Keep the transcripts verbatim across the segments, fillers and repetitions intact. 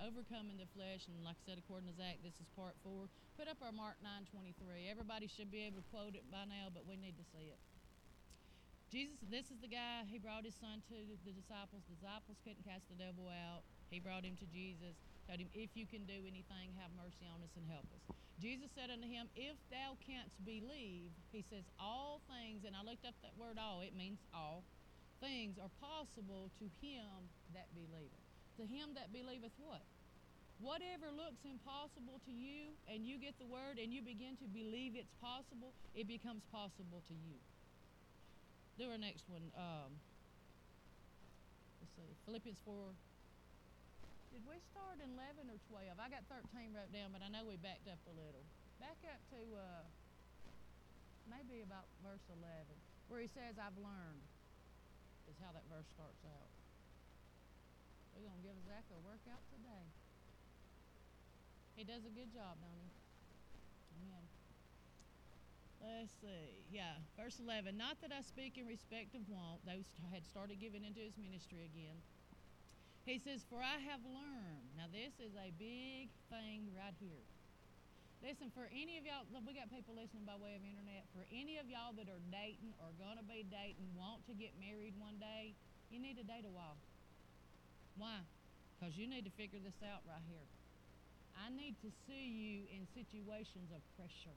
overcoming the flesh. And like I said, according to Zach, this is part four. Put up our Mark nine twenty-three. Everybody should be able to quote it by now, but we need to see it. Jesus, this is the guy, he brought his son to the disciples. The disciples couldn't cast the devil out. He brought him to Jesus, told him, if you can do anything, have mercy on us and help us. Jesus said unto him, if thou canst believe, he says, all things, and I looked up that word all, it means all, things are possible to him that believeth. To him that believeth what? Whatever looks impossible to you, and you get the word and you begin to believe it's possible, it becomes possible to you. Do our next one. Um, let's see, Philippians four. Did we start in eleven or twelve? I got thirteen wrote down, but I know we backed up a little. Back up to uh, maybe about verse eleven, where he says, I've learned, is how that verse starts out. We're going to give Zach a workout today. He does a good job, don't he? Amen. Let's see. Yeah, verse eleven. Not that I speak in respect of want. Those had started giving into his ministry again. He says, for I have learned. Now, this is a big thing right here. Listen, for any of y'all, we got people listening by way of internet. For any of y'all that are dating or going to be dating, want to get married one day, you need to date a while. Why? Because you need to figure this out right here. I need to see you in situations of pressure.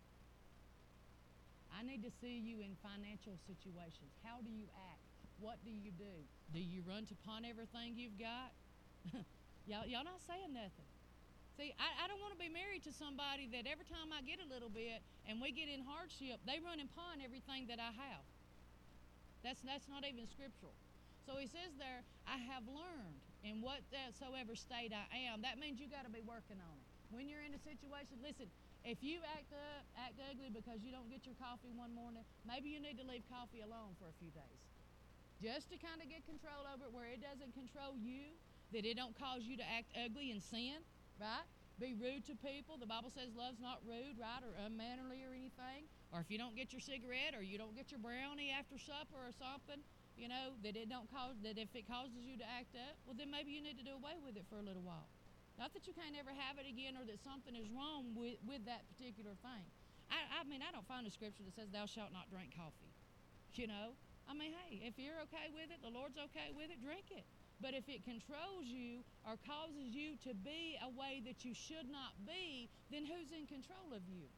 I need to see you in financial situations. How do you act? What do you do? Do you run to pawn everything you've got? y'all, y'all not saying nothing. See, I, I don't want to be married to somebody that every time I get a little bit and we get in hardship, they run and pawn everything that I have. That's, that's not even scriptural. So he says there, I have learned in whatsoever state I am. That means you got to be working on it. When you're in a situation, listen, if you act up, act ugly because you don't get your coffee one morning, maybe you need to leave coffee alone for a few days. Just to kind of get control over it where it doesn't control you, that it don't cause you to act ugly and sin, right? Be rude to people. The Bible says love's not rude, right, or unmannerly or anything. Or if you don't get your cigarette or you don't get your brownie after supper or something, you know, that it don't cause, that if it causes you to act up, well, then maybe you need to do away with it for a little while. Not that you can't ever have it again or that something is wrong with, with that particular thing. I, I mean, I don't find a scripture that says thou shalt not drink coffee, you know. I mean, hey, if you're okay with it, the Lord's okay with it, drink it. But if it controls you or causes you to be a way that you should not be, then who's in control of you?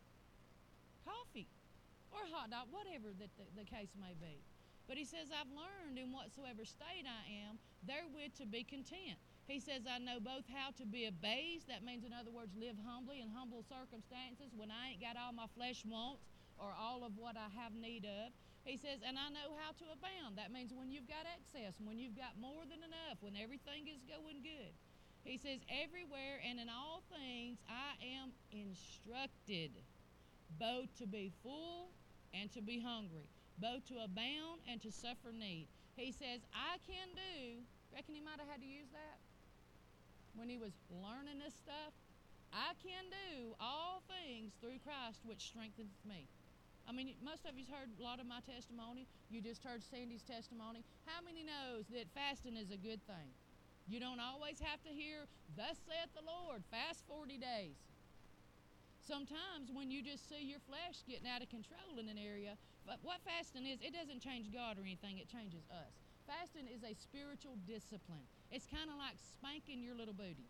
Coffee or hot dog, whatever that the, the case may be. But he says, I've learned in whatsoever state I am, therewith to be content. He says, I know both how to be abased. That means, in other words, live humbly in humble circumstances when I ain't got all my flesh wants or all of what I have need of. He says, and I know how to abound. That means when you've got excess, when you've got more than enough, when everything is going good. He says, everywhere and in all things I am instructed, both to be full and to be hungry, both to abound and to suffer need. He says, I can do, reckon he might have had to use that when he was learning this stuff. I can do all things through Christ which strengthens me. I mean, most of you's heard a lot of my testimony. You just heard Sandy's testimony. How many knows that fasting is a good thing? You don't always have to hear, thus saith the Lord, fast forty days. Sometimes when you just see your flesh getting out of control in an area, but what fasting is, it doesn't change God or anything, it changes us. Fasting is a spiritual discipline. It's kind of like spanking your little booty.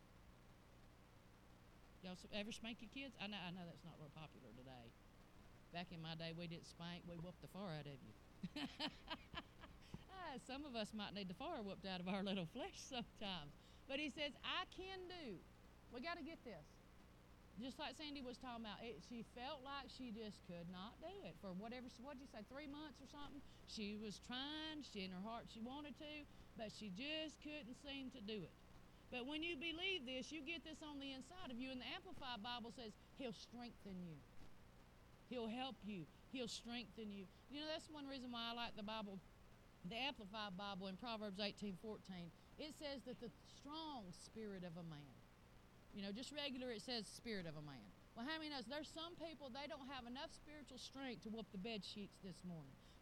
Y'all ever spank your kids? I know, I know that's not real popular today. Back in my day, we didn't spank, we whooped the far out of you. ah, some of us might need the far whooped out of our little flesh sometimes. But he says, I can do. We got to get this. Just like Sandy was talking about, it, she felt like she just could not do it for whatever, what'd you say, three months or something? She was trying, she in her heart she wanted to, but she just couldn't seem to do it. But when you believe this, you get this on the inside of you, and the Amplified Bible says he'll strengthen you. He'll help you. He'll strengthen you. You know, that's one reason why I like the Bible, the Amplified Bible in Proverbs eighteen fourteen. It says that the strong spirit of a man, you know, just regular, it says spirit of a man. Well, how many knows there's some people, they don't have enough spiritual strength to whoop the bed sheets this morning.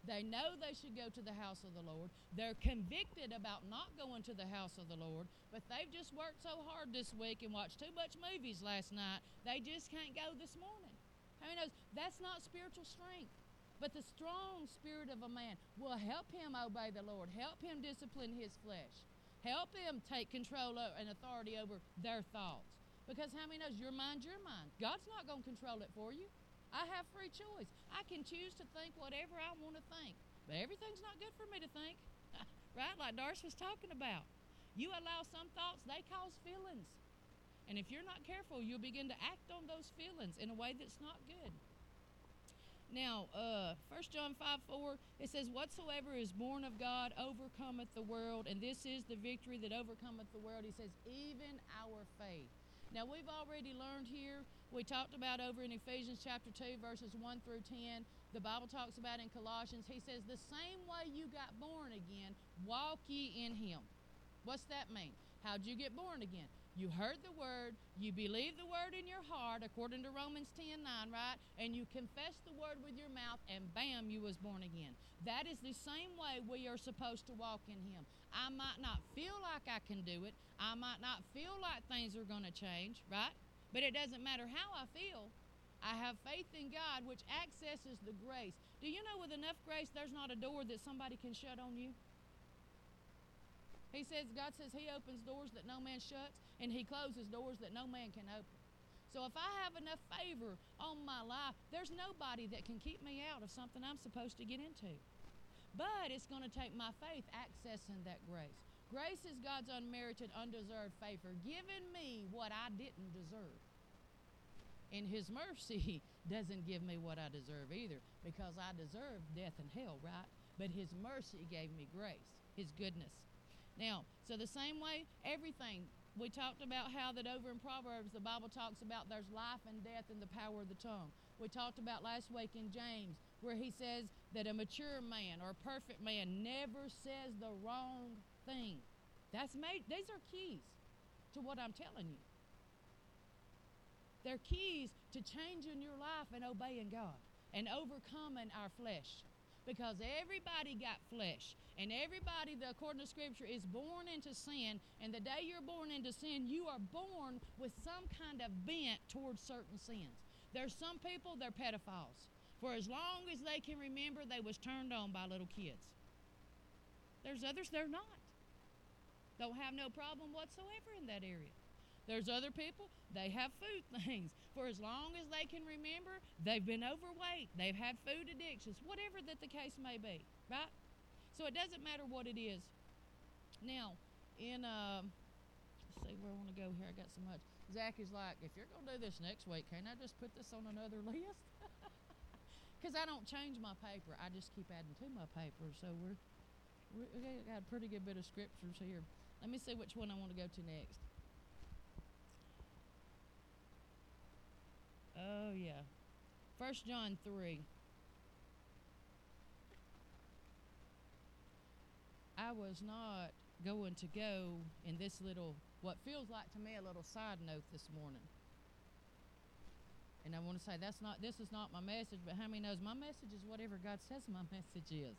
They know they should go to the house of the Lord. They're convicted about not going to the house of the Lord, but they've just worked so hard this week and watched too much movies last night, they just can't go this morning. How many knows that's not spiritual strength? But the strong spirit of a man will help him obey the Lord, help him discipline his flesh, help him take control and authority over their thoughts. Because how many knows your mind's your mind? God's not going to control it for you. I have free choice. I can choose to think whatever I want to think. But everything's not good for me to think. Right? Like Darcy was talking about. You allow some thoughts, they cause feelings. And if you're not careful, you'll begin to act on those feelings in a way that's not good. Now, uh, First John five four, it says, whatsoever is born of God overcometh the world, and this is the victory that overcometh the world. He says, even our faith. Now, we've already learned here, we talked about over in Ephesians chapter two, verses one through ten. The Bible talks about in Colossians, he says, the same way you got born again, walk ye in him. What's that mean? How'd you get born again? You heard the word, you believed the word in your heart, according to Romans ten nine, right? And you confessed the word with your mouth, and bam, you was born again. That is the same way we are supposed to walk in him. I might not feel like I can do it. I might not feel like things are going to change, right? But it doesn't matter how I feel. I have faith in God, which accesses the grace. Do you know with enough grace, there's not a door that somebody can shut on you? He says, God says he opens doors that no man shuts, and he closes doors that no man can open. So if I have enough favor on my life, there's nobody that can keep me out of something I'm supposed to get into. But it's going to take my faith accessing that grace. Grace is God's unmerited, undeserved favor, giving me what I didn't deserve. And his mercy doesn't give me what I deserve either, because I deserve death and hell, right? But his mercy gave me grace, his goodness. Now, so the same way, everything, we talked about how that over in Proverbs, the Bible talks about there's life and death in the power of the tongue. We talked about last week in James, where he says that a mature man or a perfect man never says the wrong thing. That's made, these are keys to what I'm telling you. They're keys to changing your life and obeying God and overcoming our flesh. Because everybody got flesh, and everybody, that, according to Scripture, is born into sin, and the day you're born into sin, you are born with some kind of bent towards certain sins. There's some people, they're pedophiles. For as long as they can remember, they was turned on by little kids. There's others, they're not. Don't have no problem whatsoever in that area. There's other people, they have food things. For as long as they can remember, they've been overweight. They've had food addictions, whatever that the case may be, right? So it doesn't matter what it is. Now, in, uh, let's see where I want to go here. I got so much. Zach is like, if you're going to do this next week, can't I just put this on another list? Because I don't change my paper. I just keep adding to my paper. So we're, we're, we got a pretty good bit of scriptures here. Let me see which one I want to go to next. Oh, yeah. First John three. I was not going to go in this little, what feels like to me a little side note this morning. And I want to say that's not, this is not my message, but how many knows my message is whatever God says my message is.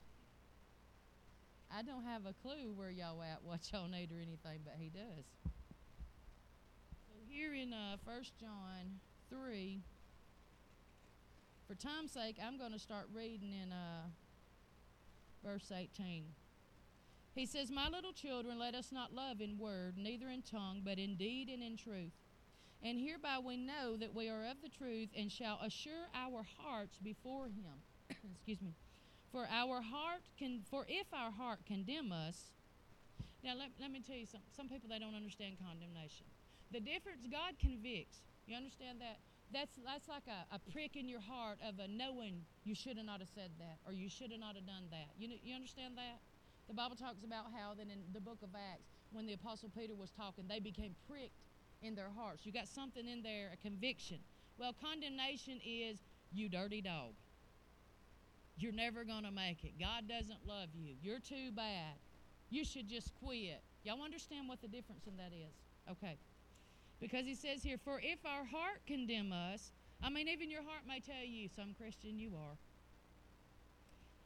I don't have a clue where y'all at, what y'all need or anything, but he does. So here in uh, First John three, for time's sake, I'm going to start reading in uh, verse eighteen. He says, my little children, let us not love in word, neither in tongue, but in deed and in truth. And hereby we know that we are of the truth, and shall assure our hearts before him. Excuse me. For our heart can, for if our heart condemn us, now let, let me tell you something. Some people, they don't understand condemnation. The difference, God convicts. You understand that? That's that's like a, a prick in your heart of a knowing you should have not have said that, or you should have not have done that. You know, you understand that? The Bible talks about how that in the book of Acts, when the Apostle Peter was talking, they became pricked in their hearts. You got something in there, a conviction. Well, condemnation is, you dirty dog. You're never going to make it. God doesn't love you. You're too bad. You should just quit. Y'all understand what the difference in that is? Okay. Because he says here, for if our heart condemn us, I mean, even your heart may tell you, some Christian you are.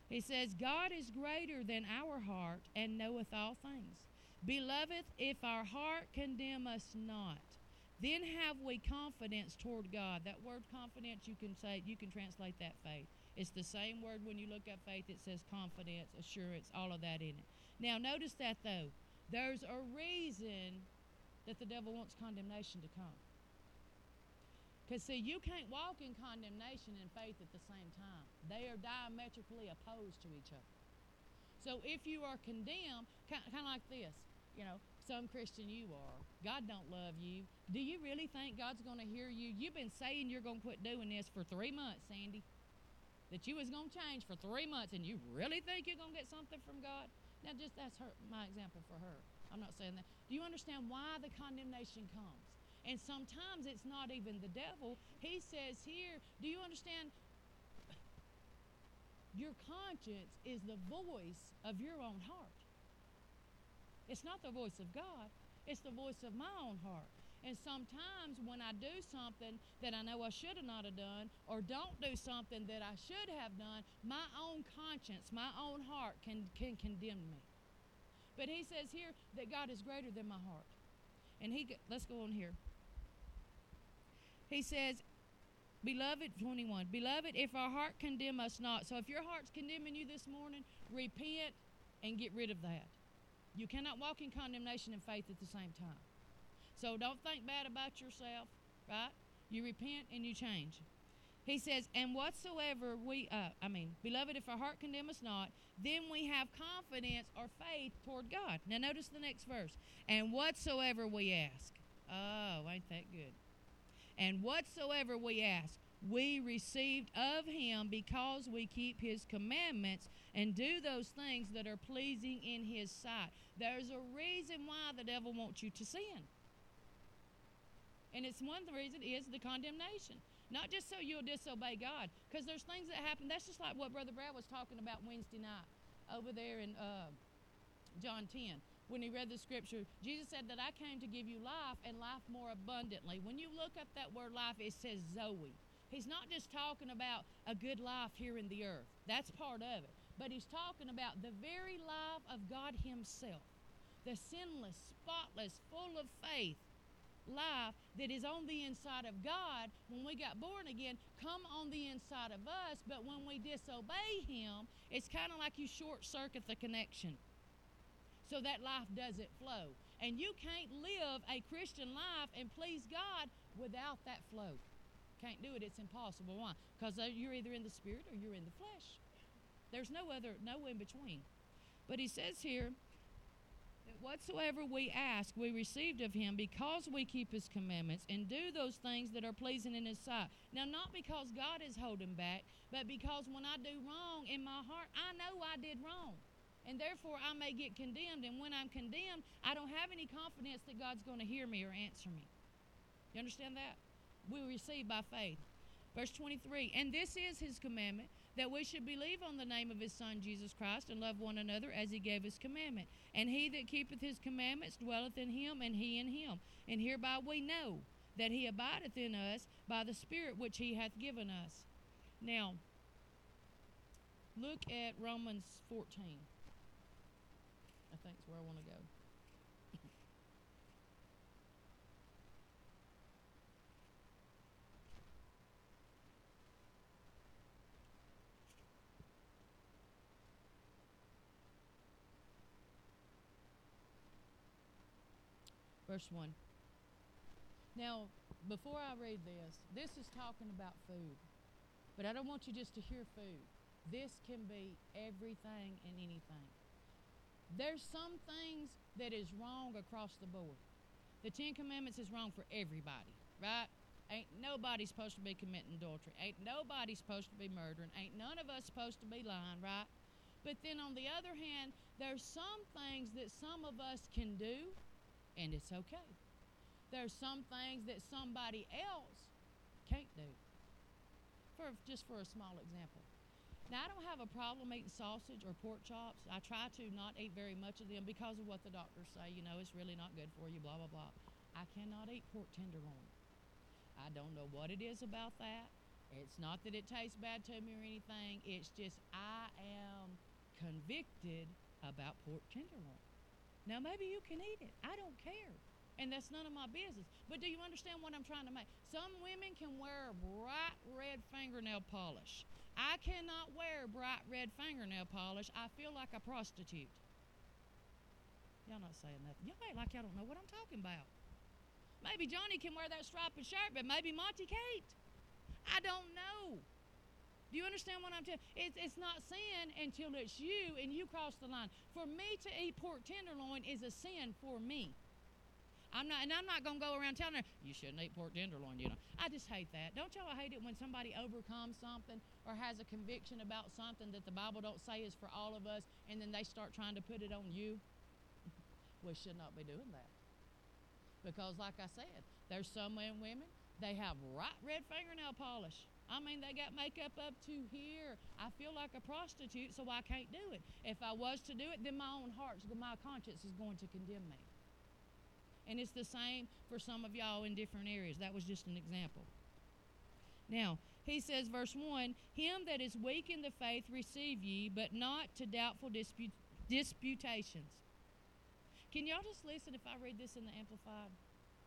He says, God is greater than our heart and knoweth all things. Beloved, if our heart condemn us not, then have we confidence toward God. That word confidence, you can say, you can translate that faith. It's the same word when you look up faith. It says confidence, assurance, all of that in it. Now, notice that, though. There's a reason that the devil wants condemnation to come. Because, see, you can't walk in condemnation and faith at the same time. They are diametrically opposed to each other. So if you are condemned, kind of like this, you know, some Christian you are. God don't love you. Do you really think God's going to hear you? You've been saying you're going to quit doing this for three months, Sandy. That you was going to change for three months, and you really think you're going to get something from God? Now, just that's her, my example for her. I'm not saying that. Do you understand why the condemnation comes? And sometimes it's not even the devil. He says here, do you understand? Your conscience is the voice of your own heart. It's not the voice of God. It's the voice of my own heart. And sometimes when I do something that I know I should have not have done, or don't do something that I should have done, my own conscience, my own heart can, can condemn me. But he says here that God is greater than my heart. And he, let's go on here. He says, Beloved, twenty-one, Beloved, if our heart condemn us not. So if your heart's condemning you this morning, repent and get rid of that. You cannot walk in condemnation and faith at the same time. So don't think bad about yourself, right? You repent and you change. He says, and whatsoever we, uh, I mean, beloved, if our heart condemn us not, then we have confidence or faith toward God. Now notice the next verse. And whatsoever we ask. Oh, ain't that good? And whatsoever we ask, we received of him because we keep his commandments and do those things that are pleasing in his sight. There's a reason why the devil wants you to sin. And it's one reason is the condemnation. Not just so you'll disobey God. Because there's things that happen. That's just like what Brother Brad was talking about Wednesday night over there in uh, John ten. When he read the scripture, Jesus said that I came to give you life and life more abundantly. When you look up that word life, it says Zoe. He's not just talking about a good life here in the earth. That's part of it. But he's talking about the very life of God himself. The sinless, spotless, full of faith life that is on the inside of God when we got born again, come on the inside of us. But when we disobey him, it's kind of like you short circuit the connection. So that life doesn't flow. And you can't live a Christian life and please God without that flow. Can't do it. It's impossible. Why? Because you're either in the spirit or you're in the flesh. There's no other, no in between. But he says here that whatsoever we ask, we received of him because we keep his commandments and do those things that are pleasing in his sight. Now, not because God is holding back, but because when I do wrong in my heart, I know I did wrong. And therefore, I may get condemned. And when I'm condemned, I don't have any confidence that God's going to hear me or answer me. You understand that? We receive by faith. Verse twenty-three, and this is his commandment, that we should believe on the name of his Son, Jesus Christ, and love one another as he gave his commandment. And he that keepeth his commandments dwelleth in him, and he in him. And hereby we know that he abideth in us by the Spirit which he hath given us. Now, look at Romans fourteen. I think is where I want to go. Verse one. Now, before I read this, this is talking about food. But I don't want you just to hear food. This can be everything and anything. There's some things that is wrong across the board. The Ten Commandments is wrong for everybody, right? Ain't nobody supposed to be committing adultery. Ain't nobody supposed to be murdering. Ain't none of us supposed to be lying, right? But then on the other hand, there's some things that some of us can do, and it's okay. There's some things that somebody else can't do. For just for a small example. Now, I don't have a problem eating sausage or pork chops. I try to not eat very much of them because of what the doctors say. You know, it's really not good for you, blah, blah, blah. I cannot eat pork tenderloin. I don't know what it is about that. It's not that it tastes bad to me or anything. It's just I am convicted about pork tenderloin. Now, maybe you can eat it. I don't care. And that's none of my business. But do you understand what I'm trying to make? Some women can wear bright red fingernail polish. I cannot wear bright red fingernail polish. I feel like a prostitute. Y'all not saying nothing. Y'all act like y'all don't know what I'm talking about. Maybe Johnny can wear that striped shirt, but maybe Monty can't. I don't know. Do you understand what I'm telling you? It's, it's not sin until it's you and you cross the line. For me to eat pork tenderloin is a sin for me. I'm not, and I'm not going to go around telling her, you shouldn't eat pork tenderloin, you know. I just hate that. Don't y'all hate it when somebody overcomes something or has a conviction about something that the Bible don't say is for all of us, and then they start trying to put it on you? We should not be doing that. Because like I said, there's some women, they have bright red fingernail polish. I mean, they got makeup up to here. I feel like a prostitute, so I can't do it. If I was to do it, then my own heart, my conscience is going to condemn me. And it's the same for some of y'all in different areas. That was just an example. Now, he says, verse one, him that is weak in the faith receive ye, but not to doubtful dispute, disputations. Can y'all just listen if I read this in the Amplified?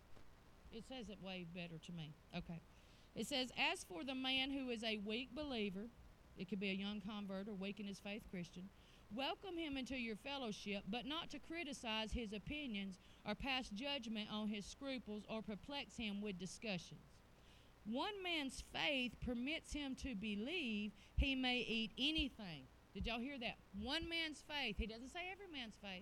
It says it way better to me. Okay. It says, as for the man who is a weak believer, it could be a young convert or weak in his faith Christian, welcome him into your fellowship, but not to criticize his opinions or pass judgment on his scruples or perplex him with discussions. One man's faith permits him to believe he may eat anything. Did y'all hear that? One man's faith. He doesn't say every man's faith.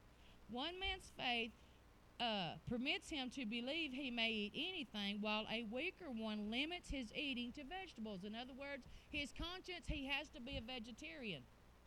One man's faith uh, permits him to believe he may eat anything, while a weaker one limits his eating to vegetables. In other words, his conscience, he has to be a vegetarian.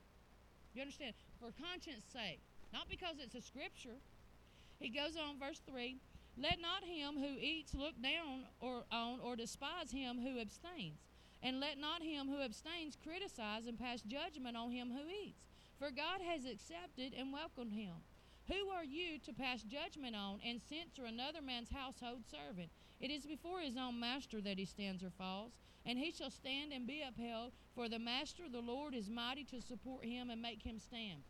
You understand? For conscience sake, not because it's a scripture. He goes on, verse three, let not him who eats look down or on or despise him who abstains, and let not him who abstains criticize and pass judgment on him who eats, for God has accepted and welcomed him. Who are you to pass judgment on and censure another man's household servant? It is before his own master that he stands or falls, and he shall stand and be upheld, for the master, the Lord, is mighty to support him and make him stand.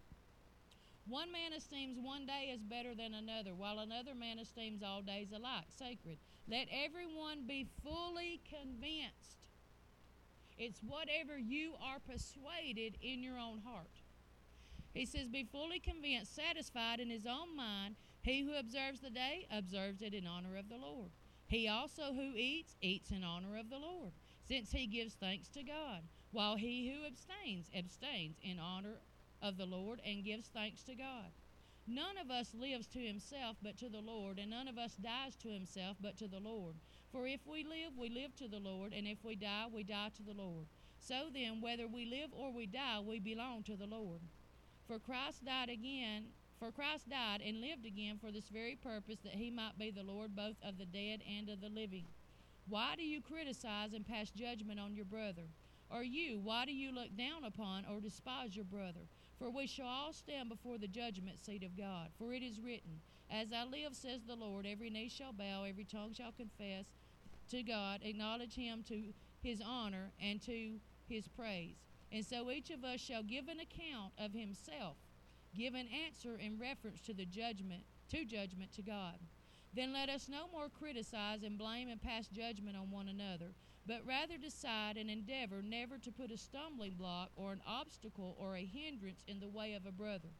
One man esteems one day as better than another, while another man esteems all days alike sacred. Let everyone be fully convinced. It's whatever you are persuaded in your own heart. He says, be fully convinced, satisfied in his own mind. He who observes the day observes it in honor of the Lord. He also who eats, eats in honor of the Lord, since he gives thanks to God, while he who abstains, abstains in honor of the Lord and gives thanks to God. None of us lives to himself but to the Lord, and none of us dies to himself but to the Lord. For if we live, we live to the Lord, and if we die, we die to the Lord. So then, whether we live or we die, we belong to the Lord. For Christ died again, for Christ died and lived again for this very purpose, that he might be the Lord both of the dead and of the living. Why do you criticize and pass judgment on your brother? Or you, why do you look down upon or despise your brother? For we shall all stand before the judgment seat of God. For it is written, as I live, says the Lord, every knee shall bow, every tongue shall confess to God, acknowledge him to his honor and to his praise. And so each of us shall give an account of himself, give an answer in reference to the judgment, to judgment to God. Then let us no more criticize and blame and pass judgment on one another, but rather decide and endeavor never to put a stumbling block or an obstacle or a hindrance in the way of a brother.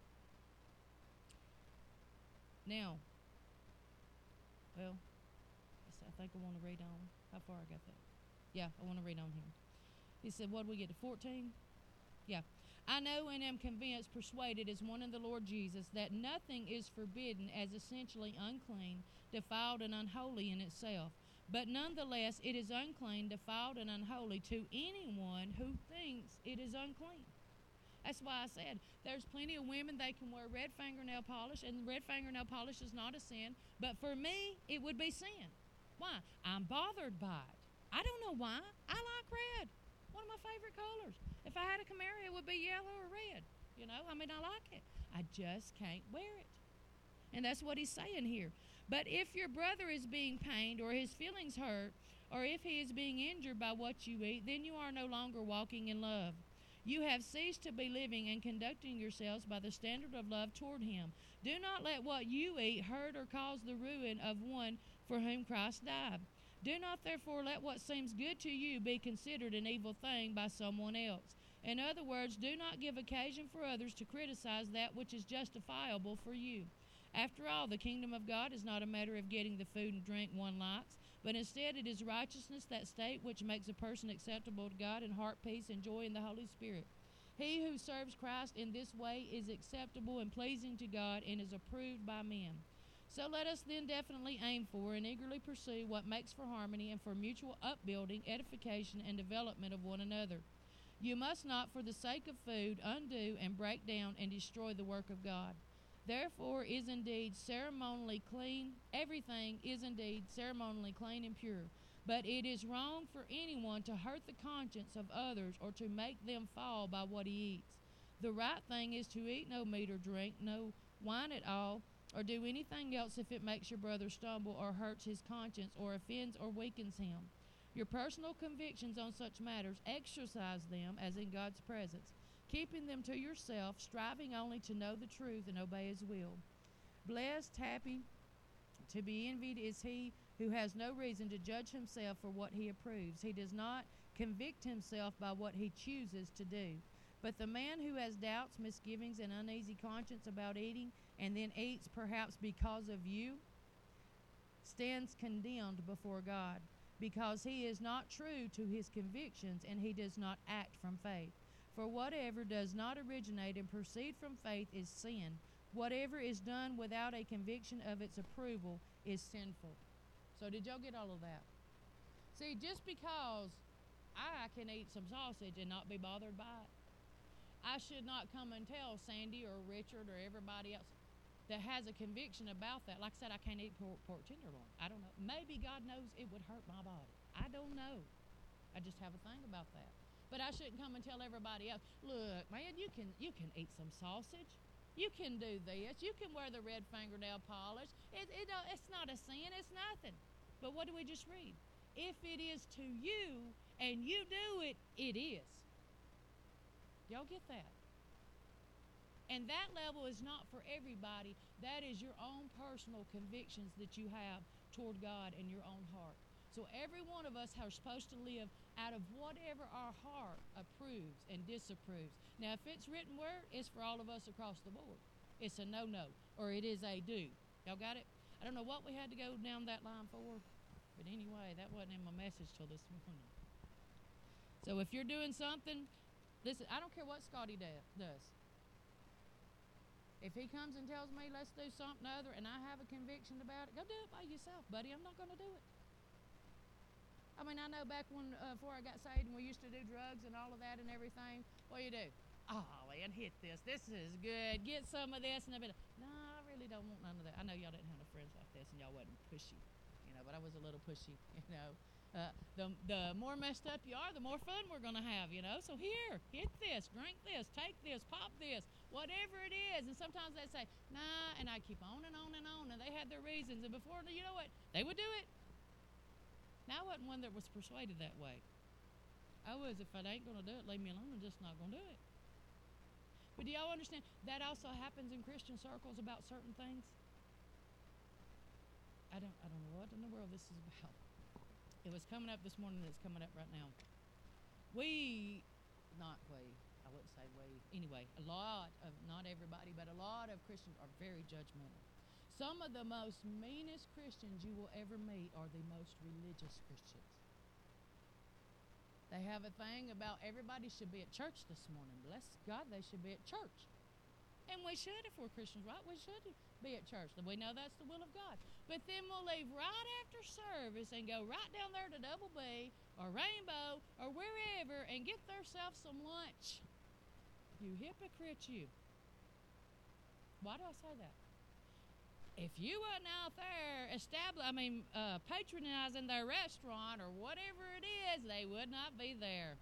Now, well, I think I want to read on. How far I got that? Yeah, I want to read on here. He said, what did we get to fourteen? Yeah. I know and am convinced, persuaded as one in the Lord Jesus, that nothing is forbidden as essentially unclean, defiled, and unholy in itself. But nonetheless, it is unclean, defiled, and unholy to anyone who thinks it is unclean. That's why I said there's plenty of women, they can wear red fingernail polish, and red fingernail polish is not a sin. But for me, it would be sin. Why? I'm bothered by it. I don't know why. I like red. One of my favorite colors. If I had a Camaro, it would be yellow or red. You know, I mean, I like it. I just can't wear it. And that's what he's saying here. But if your brother is being pained or his feelings hurt or if he is being injured by what you eat, then you are no longer walking in love. You have ceased to be living and conducting yourselves by the standard of love toward him. Do not let what you eat hurt or cause the ruin of one for whom Christ died. Do not therefore let what seems good to you be considered an evil thing by someone else. In other words, do not give occasion for others to criticize that which is justifiable for you. After all, the kingdom of God is not a matter of getting the food and drink one likes, but instead it is righteousness, that state which makes a person acceptable to God, and heart peace and joy in the Holy Spirit. He who serves Christ in this way is acceptable and pleasing to God and is approved by men. So let us then definitely aim for and eagerly pursue what makes for harmony and for mutual upbuilding, edification, and development of one another. You must not, for the sake of food, undo and break down and destroy the work of God. Therefore is indeed ceremonially clean, everything is indeed ceremonially clean and pure. But it is wrong for anyone to hurt the conscience of others or to make them fall by what he eats. The right thing is to eat no meat or drink, no wine at all, or do anything else if it makes your brother stumble or hurts his conscience or offends or weakens him. Your personal convictions on such matters, exercise them as in God's presence, keeping them to yourself, striving only to know the truth and obey his will. Blessed, happy, to be envied is he who has no reason to judge himself for what he approves. He does not convict himself by what he chooses to do. But the man who has doubts, misgivings, and uneasy conscience about eating, and then eats perhaps because of you, stands condemned before God, because he is not true to his convictions, and he does not act from faith. For whatever does not originate and proceed from faith is sin. Whatever is done without a conviction of its approval is sinful. So did y'all get all of that? See, just because I can eat some sausage and not be bothered by it, I should not come and tell Sandy or Richard or everybody else that has a conviction about that. Like I said, I can't eat pork, pork tenderloin. I don't know. Maybe God knows it would hurt my body. I don't know. I just have a thing about that. But I shouldn't come and tell everybody else, look, man, you can you can eat some sausage. You can do this. You can wear the red fingernail polish. It, it, uh, it's not a sin. It's nothing. But what do we just read? If it is to you and you do it, it is. Y'all get that? And that level is not for everybody. That is your own personal convictions that you have toward God in your own heart. So every one of us are supposed to live out of whatever our heart approves and disapproves. Now, if it's written word, it's for all of us across the board. It's a no-no, or it is a do. Y'all got it? I don't know what we had to go down that line for, but anyway, that wasn't in my message till this morning. So if you're doing something, listen, I don't care what Scotty da- does. If he comes and tells me, let's do something other, and I have a conviction about it, go do it by yourself, buddy. I'm not going to do it. I mean, I know back when, uh, before I got saved and we used to do drugs and all of that and everything, what do you do? Oh, man, hit this. This is good. Get some of this. And I'd be like, no, I really don't want none of that. I know y'all didn't have no friends like this and y'all wasn't pushy, you know, but I was a little pushy, you know. Uh, the the more messed up you are, the more fun we're going to have, you know. So here, hit this, drink this, take this, pop this, whatever it is. And sometimes they'd say, nah, and I'd keep on and on and on. And they had their reasons. And before, you know what, they would do it. Now, I wasn't one that was persuaded that way. I was, if I ain't going to do it, leave me alone. I'm just not going to do it. But do y'all understand? That also happens in Christian circles about certain things. I don't, I don't know what in the world this is about. It was coming up this morning, it's coming up right now. We, not we, I wouldn't say we. Anyway, a lot of, not everybody, but a lot of Christians are very judgmental. Some of the most meanest Christians you will ever meet are the most religious Christians. They have a thing about everybody should be at church this morning. Bless God, they should be at church. And we should, if we're Christians, right? We should be at church. We know that's the will of God. But then we'll leave right after service and go right down there to Double B or Rainbow or wherever and get themselves some lunch. You hypocrite, you. Why do I say that? If you wasn't out there establish, I mean, uh, patronizing their restaurant or whatever it is, they would not be there.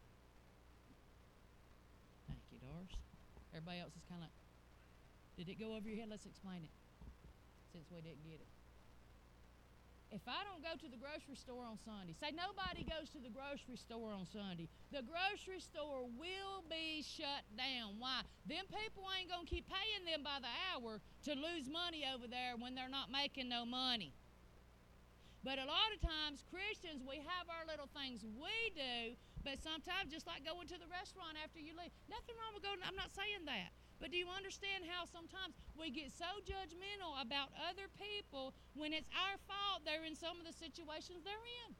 Thank you, Doris. Everybody else is kind of like, did it go over your head? Let's explain it, since we didn't get it. if I don't go to the grocery store on Sunday, say nobody goes to the grocery store on Sunday, the grocery store will be shut down. Why? Them people ain't going to keep paying them by the hour to lose money over there when they're not making no money. But a lot of times, Christians, we have our little things we do, but sometimes just like going to the restaurant after you leave, nothing wrong with going, I'm not saying that. But do you understand how sometimes we get so judgmental about other people when it's our fault they're in some of the situations they're in?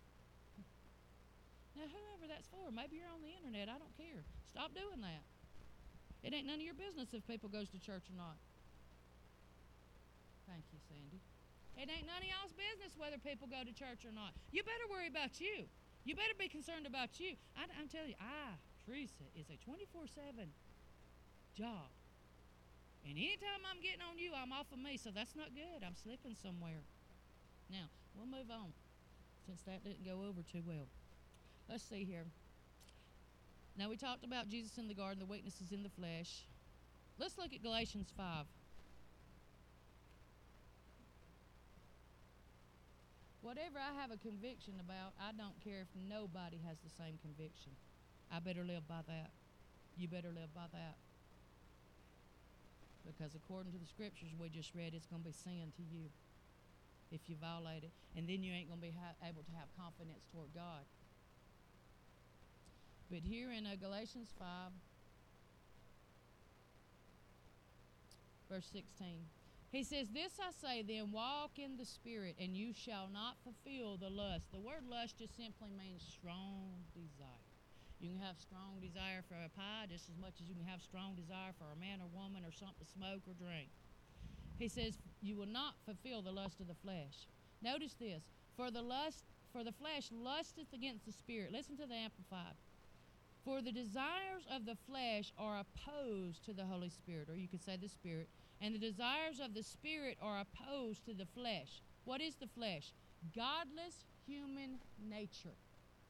Now, whoever that's for, maybe you're on the internet, I don't care. Stop doing that. It ain't none of your business if people goes to church or not. Thank you, Sandy. It ain't none of y'all's business whether people go to church or not. You better worry about you. You better be concerned about you. I, I'm telling you, I, Teresa, is a twenty-four seven job. And anytime I'm getting on you, I'm off of me, so that's not good. I'm slipping somewhere. Now, we'll move on since that didn't go over too well. Let's see here. Now, we talked about Jesus in the garden, the weaknesses in the flesh. Let's look at Galatians five. Whatever I have a conviction about, I don't care if nobody has the same conviction. I better live by that. You better live by that. Because according to the scriptures we just read, it's going to be sin to you if you violate it. And then you ain't going to be ha- able to have confidence toward God. But here in uh, Galatians five, verse sixteen, he says, this I say then, walk in the Spirit, and you shall not fulfill the lust. The word lust just simply means strong desire. You can have strong desire for a pie just as much as you can have strong desire for a man or woman or something to smoke or drink. He says, you will not fulfill the lust of the flesh. Notice this. For the lust, for the flesh lusteth against the Spirit. Listen to the Amplified. For the desires of the flesh are opposed to the Holy Spirit, or you could say the Spirit, and the desires of the Spirit are opposed to the flesh. What is the flesh? Godless human nature.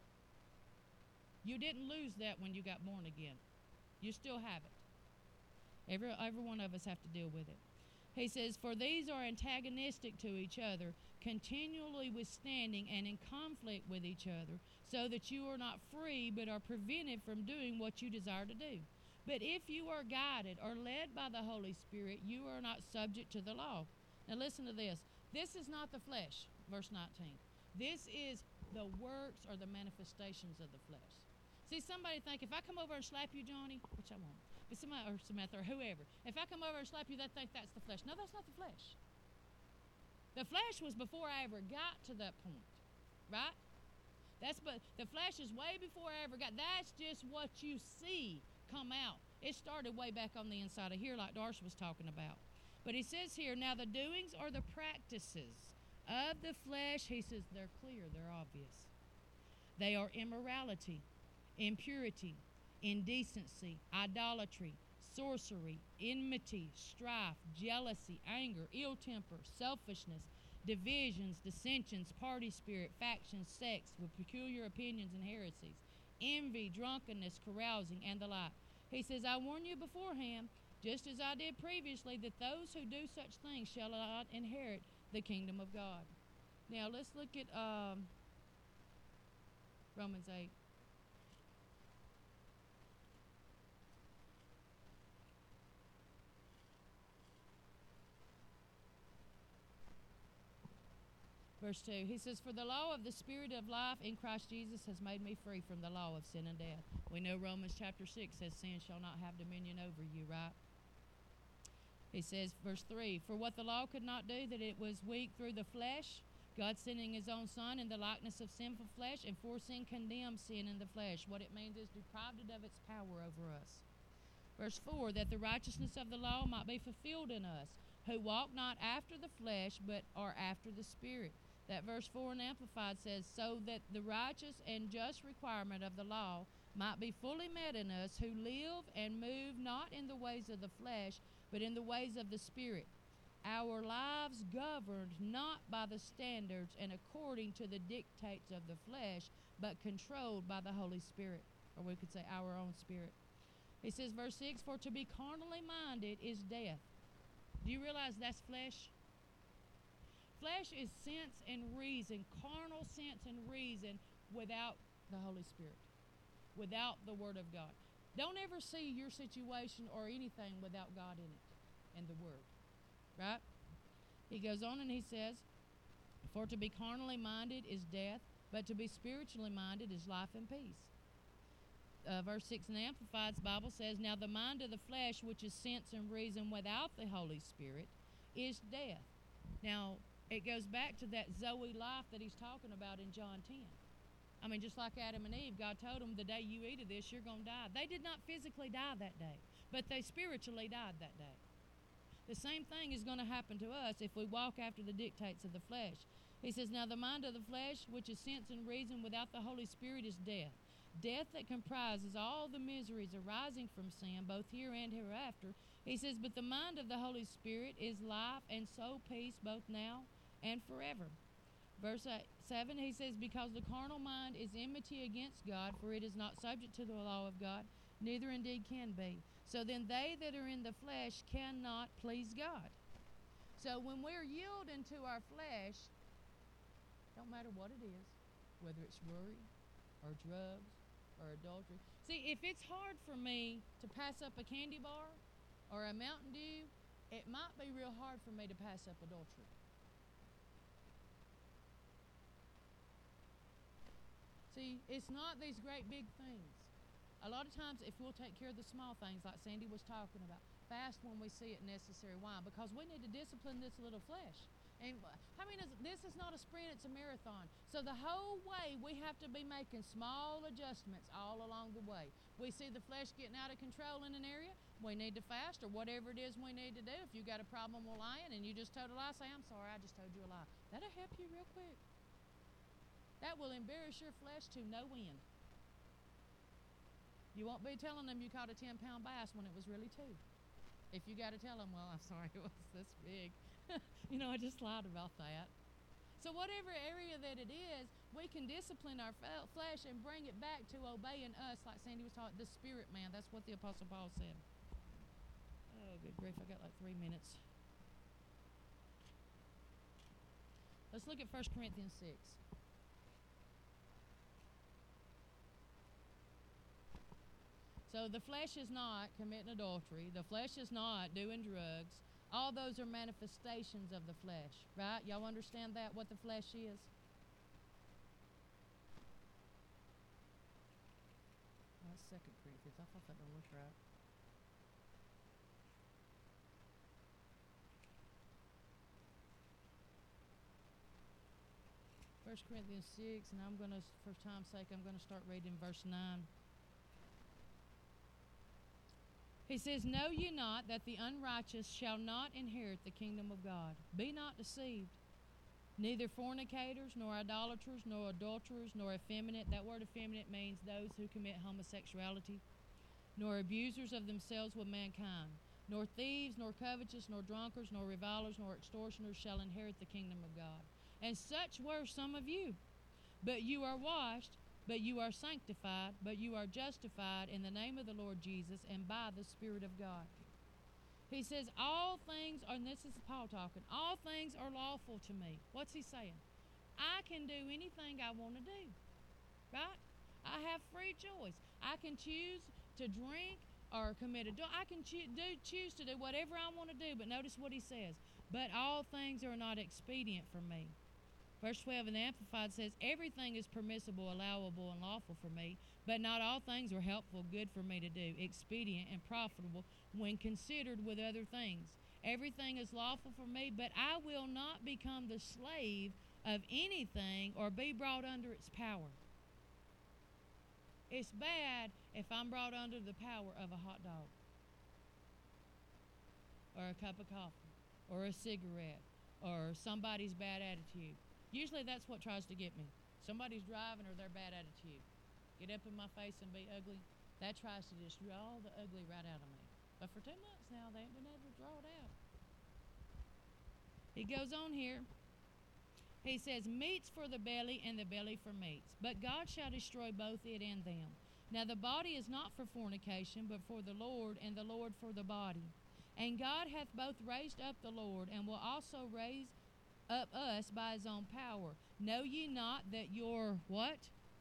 You didn't lose that when you got born again. You still have it. Every, every one of us have to deal with it. He says, for these are antagonistic to each other, continually withstanding and in conflict with each other, so that you are not free, but are prevented from doing what you desire to do. But if you are guided or led by the Holy Spirit, you are not subject to the law. Now listen to this. This is not the flesh, verse nineteen. This is the works or the manifestations of the flesh. See, somebody think, if I come over and slap you, Johnny, which I won't, but somebody, or Samantha, or whoever, if I come over and slap you, they think that's the flesh. No, that's not the flesh. The flesh was before I ever got to that point, right? That's but the flesh is way before I ever got. That's just what you see come out. It started way back on the inside of here, like Darcy was talking about. But he says here, now the doings or the practices of the flesh, he says they're clear, they're obvious. They are immorality, impurity, indecency, idolatry, sorcery, enmity, strife, jealousy, anger, ill temper, selfishness, divisions, dissensions, party spirit, factions, sects with peculiar opinions and heresies, envy, drunkenness, carousing, and the like. He says, I warn you beforehand, just as I did previously, that those who do such things shall not inherit the kingdom of God. Now let's look at um, Romans eight. Verse two, he says, for the law of the Spirit of life in Christ Jesus has made me free from the law of sin and death. We know Romans chapter six says sin shall not have dominion over you, right? He says, verse three, for what the law could not do, that it was weak through the flesh, God sending his own Son in the likeness of sinful flesh, and for sin condemned sin in the flesh. What it means is deprived it of its power over us. Verse four, that the righteousness of the law might be fulfilled in us, who walk not after the flesh, but are after the Spirit. That verse four in Amplified says, so that the righteous and just requirement of the law might be fully met in us, who live and move not in the ways of the flesh, but in the ways of the Spirit. Our lives governed not by the standards and according to the dictates of the flesh, but controlled by the Holy Spirit, or we could say our own spirit. He says, verse six, for to be carnally minded is death. Do you realize that's flesh? Flesh is sense and reason, carnal sense and reason without the Holy Spirit, without the Word of God. Don't ever see your situation or anything without God in it and the Word, right? He goes on and he says, for to be carnally minded is death, but to be spiritually minded is life and peace. Uh, verse six in the Amplified Bible says, now the mind of the flesh, which is sense and reason without the Holy Spirit, is death. Now, it goes back to that Zoe life that he's talking about in John ten. I mean, just like Adam and Eve, God told them, the day you eat of this, you're going to die. They did not physically die that day, but they spiritually died that day. The same thing is going to happen to us if we walk after the dictates of the flesh. He says, now the mind of the flesh, which is sense and reason without the Holy Spirit, is death. Death that comprises all the miseries arising from sin, both here and hereafter. He says, but the mind of the Holy Spirit is life and soul peace, both now and forever. Verse eight, seven, he says, because the carnal mind is enmity against God, for it is not subject to the law of God, neither indeed can be. So then they that are in the flesh cannot please God. So when we're yielding to our flesh, don't matter what it is, whether it's worry or drugs or adultery. See, if it's hard for me to pass up a candy bar or a Mountain Dew, it might be real hard for me to pass up adultery. See, it's not these great big things. A lot of times, if we'll take care of the small things, like Sandy was talking about, fast when we see it necessary. Why? Because we need to discipline this little flesh. And I mean, this is not a sprint, it's a marathon. So the whole way, we have to be making small adjustments all along the way. We see the flesh getting out of control in an area, we need to fast, or whatever it is we need to do. If you got a problem with lying and you just told a lie, say, I'm sorry, I just told you a lie. That'll help you real quick. That will embarrass your flesh to no end. You won't be telling them you caught a ten-pound bass when it was really two. If you got to tell them, well, I'm sorry, it was this big. You know, I just lied about that. So whatever area that it is, we can discipline our flesh and bring it back to obeying us, like Sandy was talking, the spirit man. That's what the Apostle Paul said. Oh, good grief, I got like three minutes. Let's look at First Corinthians six. So the flesh is not committing adultery. The flesh is not doing drugs. All those are manifestations of the flesh, right? Y'all understand that, what the flesh is? Oh, that's Second Corinthians. I thought that didn't look right. First Corinthians six, and I'm going to, for time's sake, I'm going to start reading verse nine. He says, know ye not that the unrighteous shall not inherit the kingdom of God? Be not deceived. Neither fornicators, nor idolaters, nor adulterers, nor effeminate. That word effeminate means those who commit homosexuality. Nor abusers of themselves with mankind. Nor thieves, nor covetous, nor drunkards, nor revilers, nor extortioners shall inherit the kingdom of God. And such were some of you. But you are washed, but you are sanctified, but you are justified in the name of the Lord Jesus and by the Spirit of God. He says, all things are, and this is Paul talking, all things are lawful to me. What's he saying? I can do anything I want to do, right? I have free choice. I can choose to drink or commit adultery. I can choo- do, choose to do whatever I want to do, but notice what he says. But all things are not expedient for me. Verse twelve in the Amplified says, everything is permissible, allowable, and lawful for me, but not all things are helpful, good for me to do, expedient, and profitable when considered with other things. Everything is lawful for me, but I will not become the slave of anything or be brought under its power. It's bad if I'm brought under the power of a hot dog or a cup of coffee or a cigarette or somebody's bad attitude. Usually that's what tries to get me. Somebody's driving or their bad attitude. Get up in my face and be ugly. That tries to just draw all the ugly right out of me. But for two months now, they ain't been able to draw it out. He goes on here. He says, meats for the belly and the belly for meats. But God shall destroy both it and them. Now the body is not for fornication, but for the Lord, and the Lord for the body. And God hath both raised up the Lord, and will also raise up us by his own power. Know ye not that your what?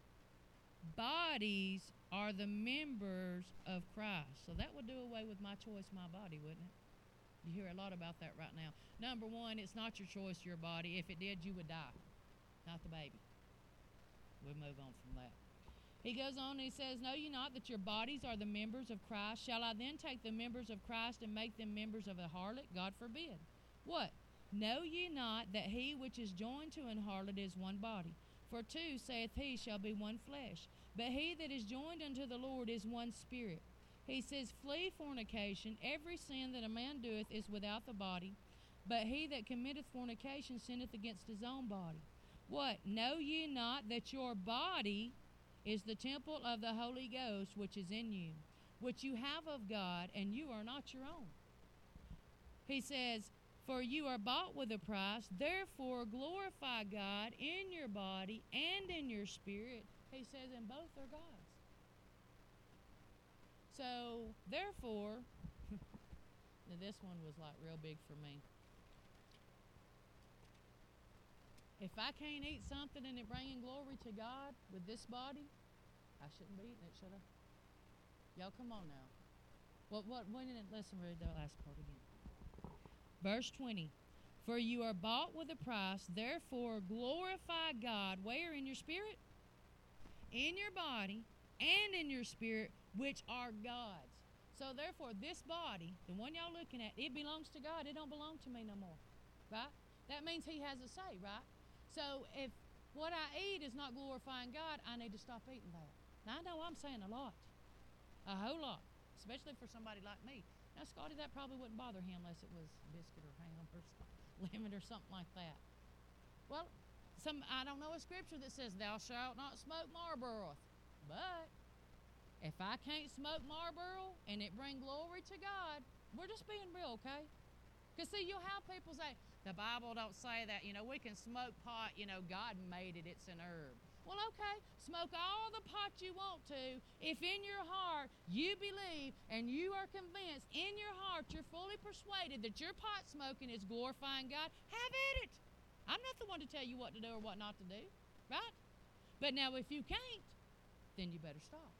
Bodies are the members of Christ. So that would do away with my choice, my body, wouldn't it? You hear a lot about that right now. Number one, it's not your choice, your body. If it did, you would die, not the baby. We'll move on from that. He goes on and he says, know ye not that your bodies are the members of Christ? Shall I then take the members of Christ and make them members of a harlot? God forbid. What? Know ye not that he which is joined to an harlot is one body? For two, saith he, shall be one flesh. But he that is joined unto the Lord is one spirit. He says, flee fornication. Every sin that a man doeth is without the body, but he that committeth fornication sinneth against his own body. What? Know ye not that your body is the temple of the Holy Ghost which is in you, which you have of God, and you are not your own? He says, for you are bought with a price, therefore glorify God in your body and in your spirit. He says, and both are God's. So, therefore, now this one was like real big for me. If I can't eat something and it bringing glory to God with this body, I shouldn't be eating it, should I? Y'all come on now. What, what, when did, let's read the last part again. Verse twenty, for you are bought with a price, therefore glorify God. Where? In your spirit? In your body and in your spirit, which are God's. So therefore, this body, the one y'all looking at, it belongs to God. It don't belong to me no more. Right? That means he has a say, right? So if what I eat is not glorifying God, I need to stop eating that. Now, I know I'm saying a lot. A whole lot. Especially for somebody like me. Now, Scotty, that probably wouldn't bother him unless it was biscuit or ham or lemon or something like that. Well, some I don't know a scripture that says, thou shalt not smoke Marlboro. But if I can't smoke Marlboro and it bring glory to God, we're just being real, okay? Because, see, you'll have people say, the Bible don't say that. You know, we can smoke pot. You know, God made it. It's an herb. Well, okay, smoke all the pot you want to. If in your heart you believe and you are convinced, in your heart you're fully persuaded that your pot smoking is glorifying God, have at it. I'm not the one to tell you what to do or what not to do, right? But now if you can't, then you better stop.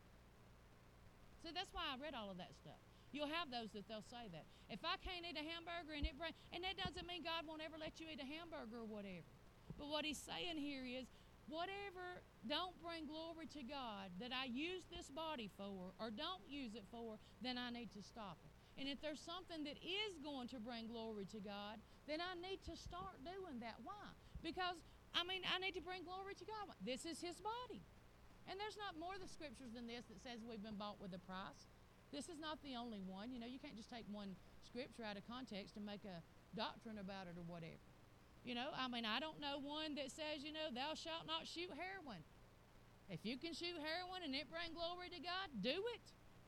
See, that's why I read all of that stuff. You'll have those that they'll say that. If I can't eat a hamburger and it bring, and that doesn't mean God won't ever let you eat a hamburger or whatever. But what he's saying here is, whatever don't bring glory to God that I use this body for or don't use it for, then I need to stop it. And if there's something that is going to bring glory to God, then I need to start doing that. Why? Because, I mean, I need to bring glory to God. This is his body. And there's not more of the scriptures than this that says we've been bought with a price. This is not the only one. You know, you can't just take one scripture out of context and make a doctrine about it or whatever. You know, I mean, I don't know one that says, you know, thou shalt not shoot heroin. If you can shoot heroin and it bring glory to God, do it.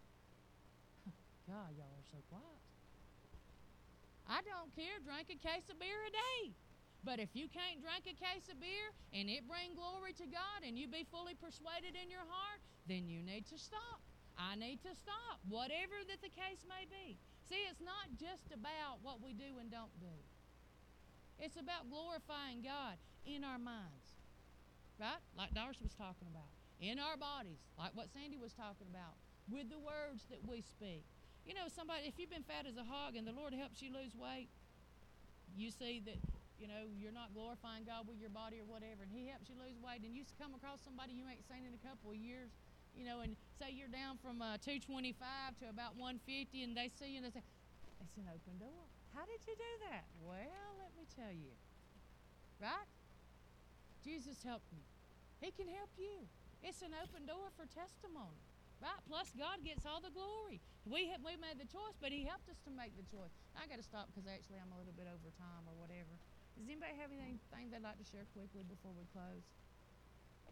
God, y'all are so quiet. I don't care. Drink a case of beer a day. But if you can't drink a case of beer and it bring glory to God and you be fully persuaded in your heart, then you need to stop. I need to stop, whatever that the case may be. See, it's not just about what we do and don't do. It's about glorifying God in our minds, right? Like Darcy was talking about. In our bodies, like what Sandy was talking about, with the words that we speak. You know, somebody, if you've been fat as a hog and the Lord helps you lose weight, you see that, you know, you're not glorifying God with your body or whatever, and he helps you lose weight, and you come across somebody you ain't seen in a couple of years, you know, and say you're down from uh, two twenty-five to about one fifty, and they see you and they say, it's an open door. How did you do that? Well, let me tell you. Right? Jesus helped me. He can help you. It's an open door for testimony. Right? Plus, God gets all the glory. We have, we made the choice, but he helped us to make the choice. I got to stop because actually I'm a little bit over time or whatever. Does anybody have anything they'd like to share quickly before we close?